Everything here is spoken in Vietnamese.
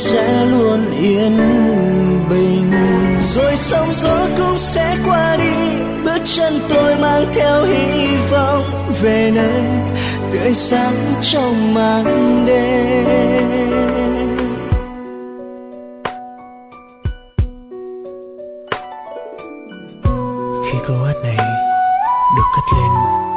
sẽ luôn yên bình, rồi sóng gió cũng sẽ qua đi, bước chân tôi mang theo hy vọng về nơi tươi sáng trong màn đêm. Khi câu hát này được cất lên,